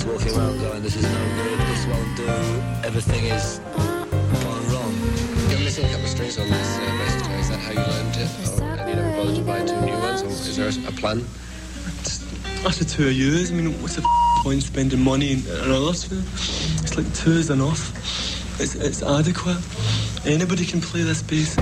walking around going, this is no good, this won't do, everything is gone wrong. You're missing a couple of strings on this bass guitar. Is that how you learned it? And you never bothered to buy 2 new ones? Or is there a plan? After 2 years, I mean, what's the point spending money on others? It's like 2 is enough. It's adequate. Anybody can play this bass.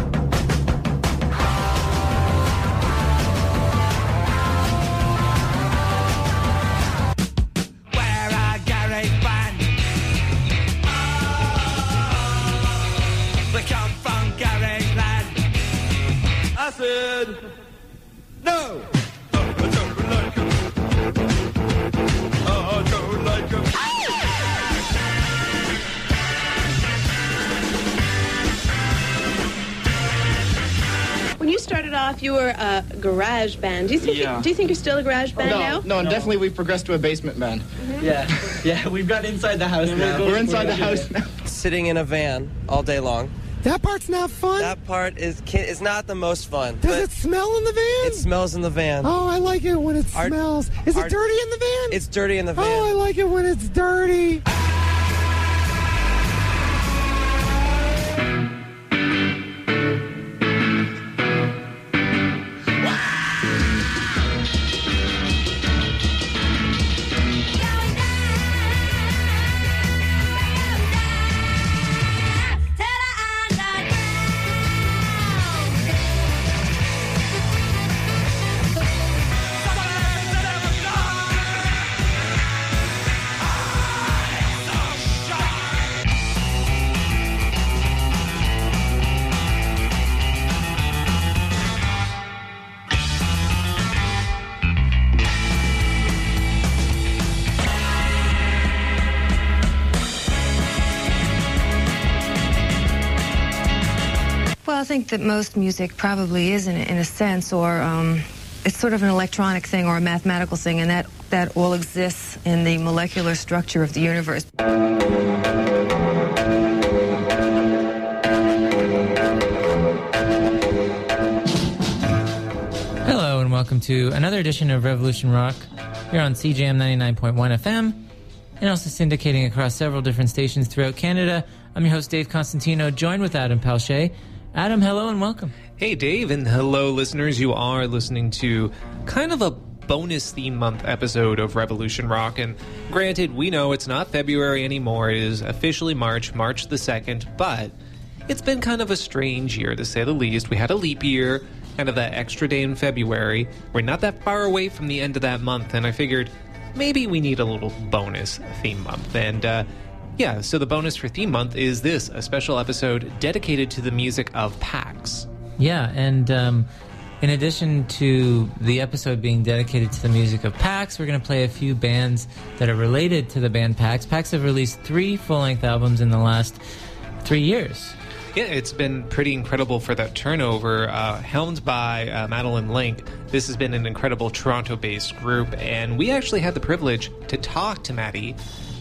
No! When you started off, you were a garage band. Do you think you're still a garage band now? No, definitely we've progressed to a basement band. Mm-hmm. Yeah, we've got inside the house now. We're inside the house now. Sitting in a van all day long. That part's not fun. That part is not the most fun. Does it smell in the van? It smells in the van. Oh, I like it when it smells. Is it dirty in the van? It's dirty in the van. Oh, I like it when it's dirty. Well, I think that most music probably is in a sense, or it's sort of an electronic thing or a mathematical thing, and that all exists in the molecular structure of the universe. Hello, and welcome to another edition of Revolution Rock here on CJM 99.1 FM, and also syndicating across several different stations throughout Canada. I'm your host, Dave Constantino, joined with Adam Palche. Adam, hello and welcome. Hey, Dave, and hello, listeners. You are listening to kind of a bonus theme month episode of Revolution Rock. And granted, we know it's not February anymore. It is officially March the 2nd. But it's been kind of a strange year, to say the least. We had a leap year, kind of that extra day in February. We're not that far away from the end of that month. And I figured maybe we need a little bonus theme month. And, yeah, so the bonus for theme month is this, a special episode dedicated to the music of PAX. Yeah, and in addition to the episode being dedicated to the music of PAX, we're going to play a few bands that are related to the band PAX. PAX have released 3 full-length albums in the last 3 years. Yeah, it's been pretty incredible for that turnover. Helmed by Madeline Link, this has been an incredible Toronto-based group, and we actually had the privilege to talk to Maddie.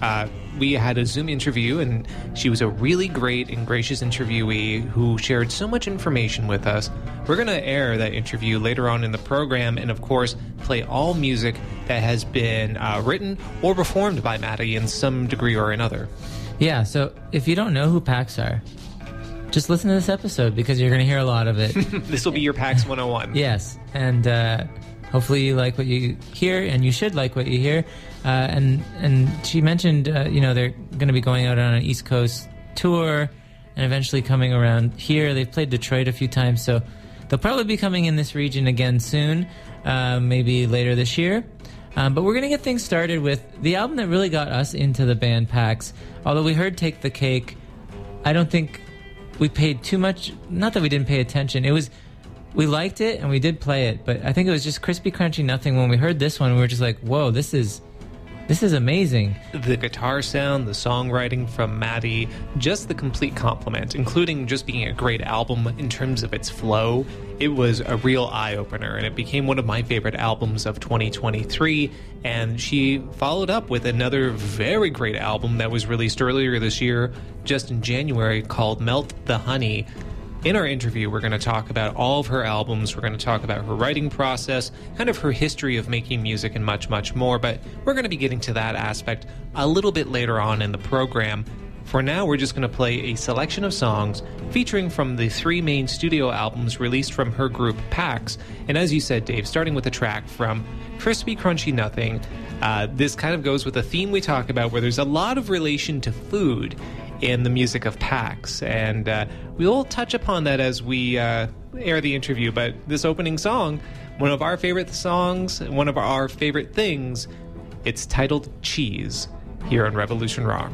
We had a Zoom interview, and she was a really great and gracious interviewee who shared so much information with us. We're going to air that interview later on in the program and, of course, play all music that has been written or performed by Maddie in some degree or another. Yeah, so if you don't know who PAX are, just listen to this episode because you're going to hear a lot of it. This will be your PAX 101. Yes, and hopefully you like what you hear, and you should like what you hear. And she mentioned, they're going to be going out on an East Coast tour and eventually coming around here. They've played Detroit a few times, so they'll probably be coming in this region again soon, maybe later this year. But we're going to get things started with the album that really got us into the band PAX. Although we heard Take the Cake, I don't think we paid too much, not that we didn't pay attention. We liked it and we did play it, but I think it was just crispy, crunchy, nothing. When we heard this one, we were just like, whoa, this is amazing. The guitar sound, the songwriting from Maddie, just the complete compliment, including just being a great album in terms of its flow. It was a real eye-opener, and it became one of my favorite albums of 2023. And she followed up with another very great album that was released earlier this year, just in January, called Melt the Honey. In our interview, we're going to talk about all of her albums. We're going to talk about her writing process, kind of her history of making music, and much, much more. But we're going to be getting to that aspect a little bit later on in the program. For now, we're just going to play a selection of songs featuring from the 3 main studio albums released from her group Pax. And as you said, Dave, starting with a track from Crispy Crunchy Nothing, this kind of goes with a theme we talk about where there's a lot of relation to food in the music of Pax, and we will touch upon that as we air the interview. But this opening song, one of our favorite songs, one of our favorite things, it's titled Cheese, here on Revolution Rock.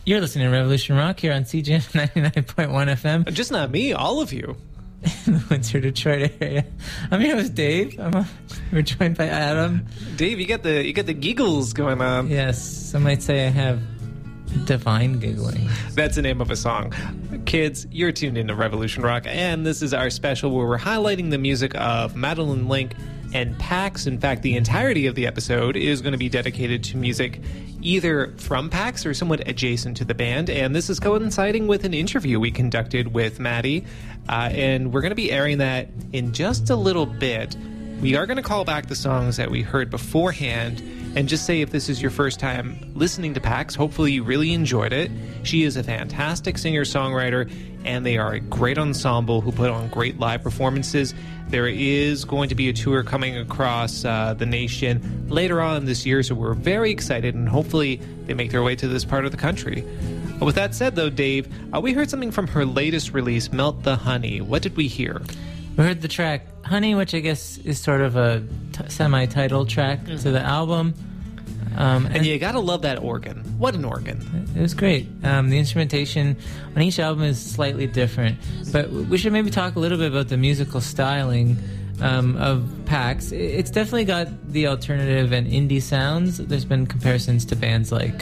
You're listening to Revolution Rock here on CJM 99.1 FM. Just not me, all of you. In the Windsor, Detroit area. I'm here with Dave. We're joined by Adam. Dave, you got the giggles going on. Yes, some might say I have divine giggling. That's the name of a song. Kids, you're tuned into Revolution Rock, and this is our special where we're highlighting the music of Madeline Link and PAX. In fact, the entirety of the episode is going to be dedicated to music either from PAX or somewhat adjacent to the band, and this is coinciding with an interview we conducted with Maddie, and we're going to be airing that in just a little bit. We are going to call back the songs that we heard beforehand and just say if this is your first time listening to PAX, hopefully you really enjoyed it. She is a fantastic singer-songwriter, and they are a great ensemble who put on great live performances. There is going to be a tour coming across the nation later on this year, so we're very excited, and hopefully they make their way to this part of the country. With that said, though, Dave, we heard something from her latest release, Melt the Honey. What did we hear? We heard the track Honey, which I guess is sort of a semi-title track to the album. And you gotta love that organ. What an organ. It was great. The instrumentation on each album is slightly different. But we should maybe talk a little bit about the musical styling of PAX. It's definitely got the alternative and indie sounds. There's been comparisons to bands like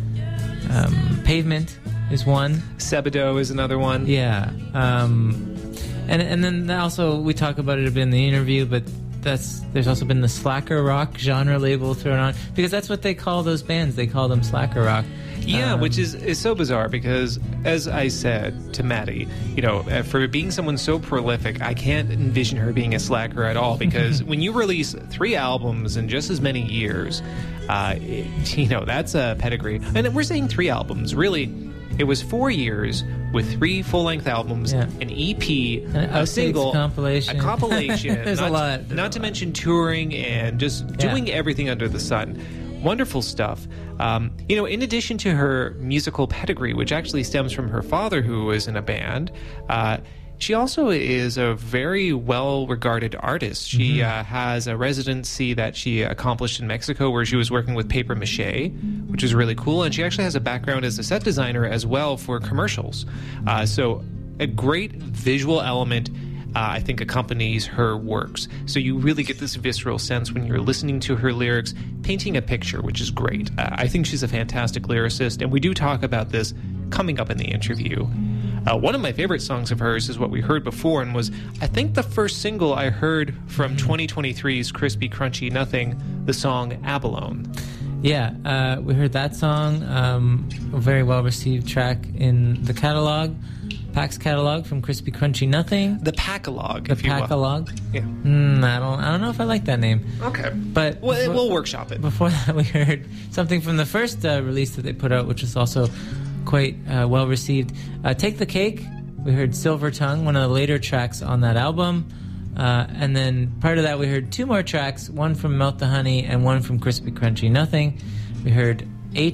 Pavement is one. Sebadoh is another one. Yeah. And then also we talk about it a bit in the interview, but there's also been the slacker rock genre label thrown on, because that's what they call those bands. They call them slacker rock. Yeah, which is so bizarre because, as I said to Maddie, for being someone so prolific, I can't envision her being a slacker at all, because when you release 3 albums in just as many years, that's a pedigree. And we're saying 3 albums, really. It was 4 years with 3 full-length albums, an EP, a single, compilation. a compilation. There's a lot. Not to mention touring and just doing everything under the sun. Wonderful stuff. In addition to her musical pedigree, which actually stems from her father, who was in a band, she also is a very well-regarded artist. She has a residency that she accomplished in Mexico where she was working with paper mache, which is really cool. And she actually has a background as a set designer as well for commercials. So a great visual element, I think, accompanies her works. So you really get this visceral sense when you're listening to her lyrics, painting a picture, which is great. I think she's a fantastic lyricist, and we do talk about this coming up in the interview. One of my favorite songs of hers is what we heard before, and was, I think, the first single I heard from 2023's Crispy Crunchy Nothing, the song Abalone. Yeah, we heard that song, a very well-received track in the catalog, PAX catalog from Crispy Crunchy Nothing. The Packalog, if you will. Packalog? Yeah. I don't know if I like that name. Okay. But we'll workshop it. Before that, we heard something from the first release that they put out, which was also quite well received. Take the Cake. We heard Silver Tongue, one of the later tracks on that album. And then part of that, we heard 2 more tracks, one from Melt the Honey and one from Crispy Crunchy Nothing. We heard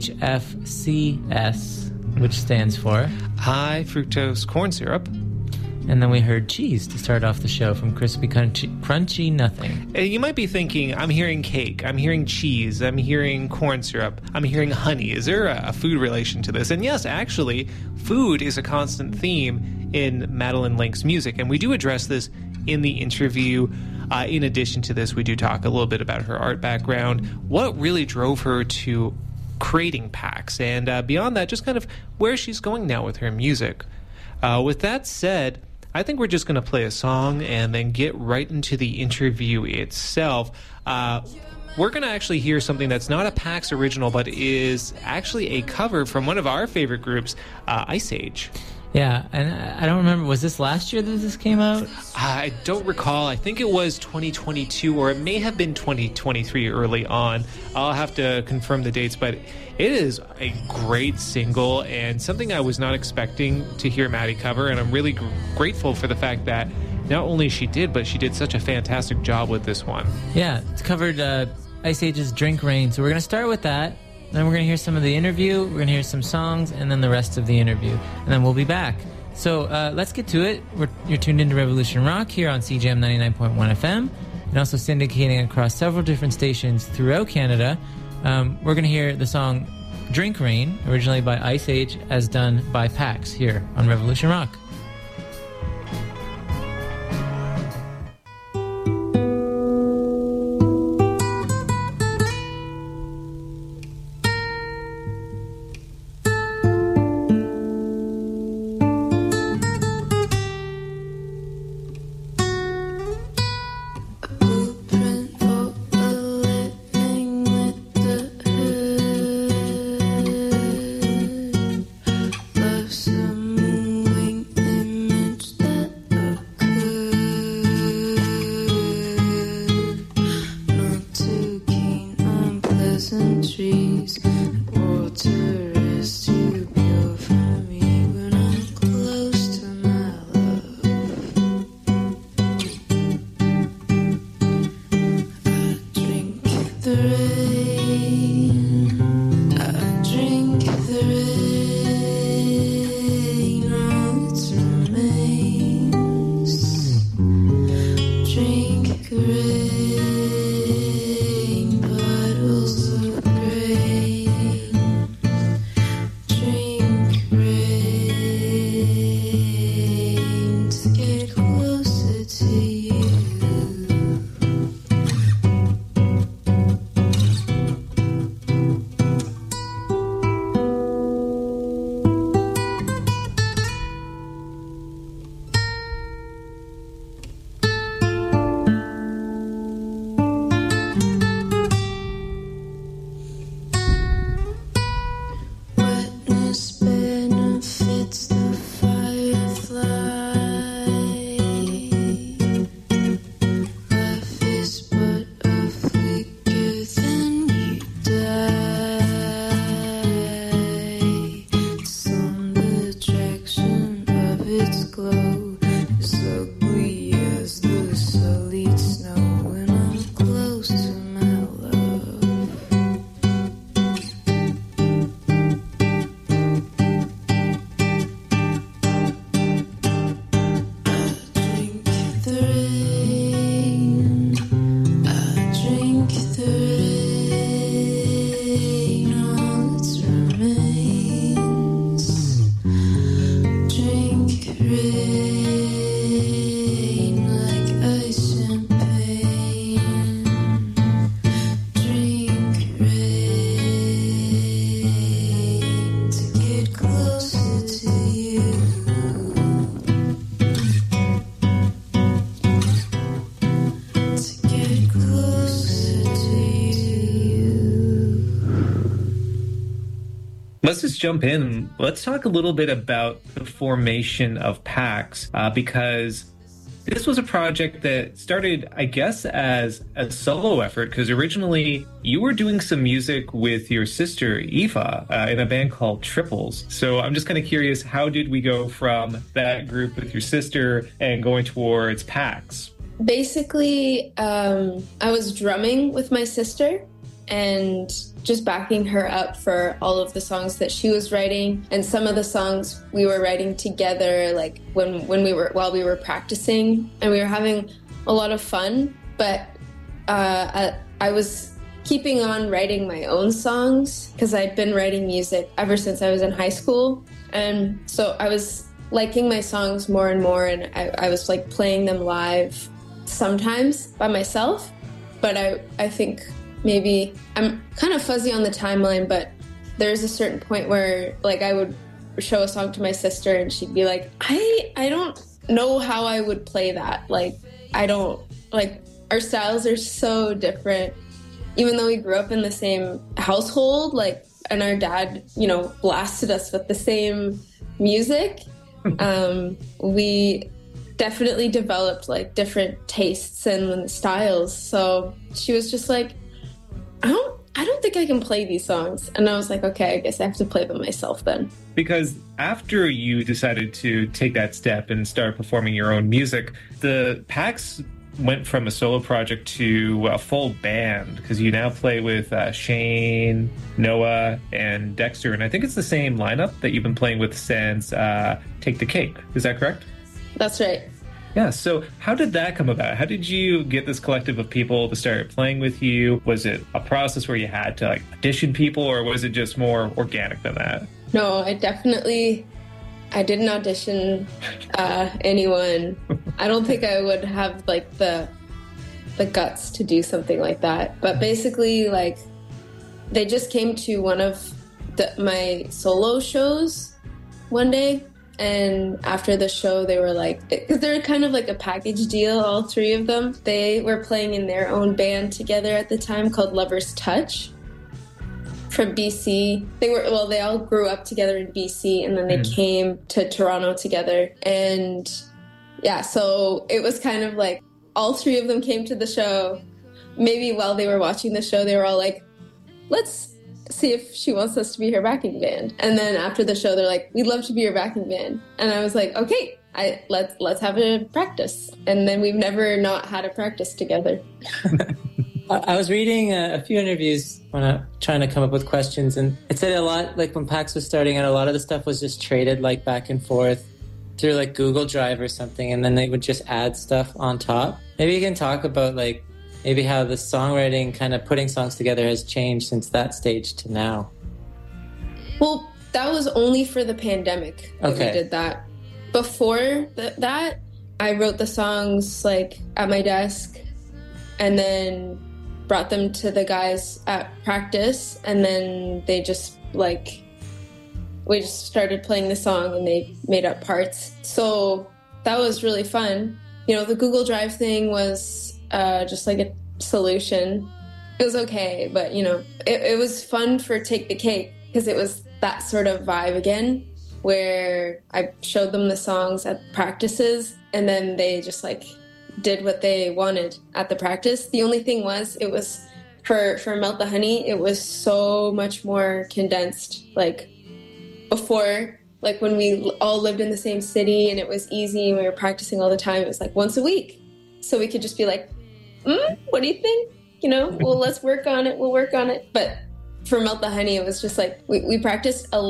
HFCS, which stands for High Fructose Corn Syrup. And then we heard Cheese to start off the show from Crispy Crunchy Nothing. You might be thinking, I'm hearing cake, I'm hearing cheese, I'm hearing corn syrup, I'm hearing honey. Is there a food relation to this? And yes, actually, food is a constant theme in Madeline Link's music, and we do address this in the interview. In addition to this, we do talk a little bit about her art background, what really drove her to creating PAX, and beyond that, just kind of where she's going now with her music. With that said, I think we're just going to play a song and then get right into the interview itself. We're going to actually hear something that's not a PAX original, but is actually a cover from one of our favorite groups, Ice Age. Yeah, and I don't remember, was this last year that this came out? I don't recall. I think it was 2022, or it may have been 2023 early on. I'll have to confirm the dates, but it is a great single and something I was not expecting to hear Maddie cover, and I'm really grateful for the fact that not only she did, but she did such a fantastic job with this one. Yeah, it's covered Ice Age's Drink Rain, so we're going to start with that. Then we're going to hear some of the interview, we're going to hear some songs, and then the rest of the interview. And then we'll be back. So let's get to it. You're tuned into Revolution Rock here on CJM 99.1 FM, and also syndicating across several different stations throughout Canada. We're going to hear the song Drink Rain, originally by Ice Age, as done by Pax here on Revolution Rock. Let's just jump in. Let's talk a little bit about the formation of Pax, because this was a project that started, I guess, as a solo effort, because originally you were doing some music with your sister, Eva, in a band called Triples. So I'm just kind of curious, how did we go from that group with your sister and going towards Pax? Basically, I was drumming with my sister and just backing her up for all of the songs that she was writing, and some of the songs we were writing together, like while we were practicing, and we were having a lot of fun. But I was keeping on writing my own songs because I'd been writing music ever since I was in high school, and so I was liking my songs more and more, and I was like playing them live sometimes by myself. But I think maybe I'm kind of fuzzy on the timeline, but there's a certain point where like I would show a song to my sister and she'd be like, I don't know how I would play that. Like, I don't, like, our styles are so different. Even though we grew up in the same household, like, and our dad, you know, blasted us with the same music, we definitely developed like different tastes and styles. So she was just like, I don't think I can play these songs. And I was like, okay, I guess I have to play them myself then. Because after you decided to take that step and start performing your own music, the Pax went from a solo project to a full band, because you now play with Shane, Noah, and Dexter. And I think it's the same lineup that you've been playing with since Take the Cake. Is that correct? That's right. Yeah, so how did that come about? How did you get this collective of people to start playing with you? Was it a process where you had to like audition people, or was it just more organic than that? No, I didn't audition anyone. I don't think I would have like the guts to do something like that. But basically, like, they just came to one of my solo shows one day, and after the show they were like, because they're kind of like a package deal, all three of them. They were playing in their own band together at the time called Lover's Touch from BC. They all grew up together in BC, and then they came to Toronto together. And yeah, so it was kind of like all three of them came to the show. Maybe while they were watching the show, they were all like, let's see if she wants us to be her backing band. And then after the show, they're like, we'd love to be your backing band. And I was like, okay, let's have a practice. And then we've never not had a practice together. I was reading a few interviews when I'm trying to come up with questions, and it said a lot, like when PAX was starting out, a lot of the stuff was just traded like back and forth through like Google Drive or something, and then they would just add stuff on top. Maybe you can talk about like maybe how the songwriting, kind of putting songs together, has changed since that stage to now. Well, that was only for the pandemic that we did that. Before that, I wrote the songs like at my desk and then brought them to the guys at practice, and then they just like, we just started playing the song and they made up parts. So that was really fun. You know, the Google Drive thing was just like a solution. It was okay, but you know, it was fun for Take the Cake because it was that sort of vibe again, where I showed them the songs at practices and then they just like did what they wanted at the practice. The only thing was, it was for Melt the Honey, it was so much more condensed. Like before, like when we all lived in the same city and it was easy and we were practicing all the time, it was like once a week. So we could just be like, what do you think? You know, well, let's work on it. We'll work on it. But for Melt the Honey, it was just like, we practiced a